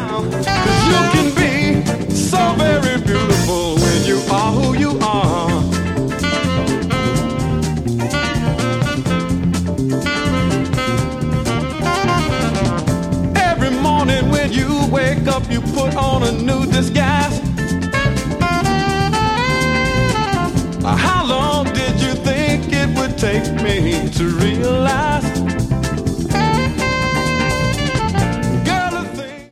'Cause you can be so very beautiful when you are who you are. Every morning when you wake up, you put on a new disguise. How long did you think it would take me to realize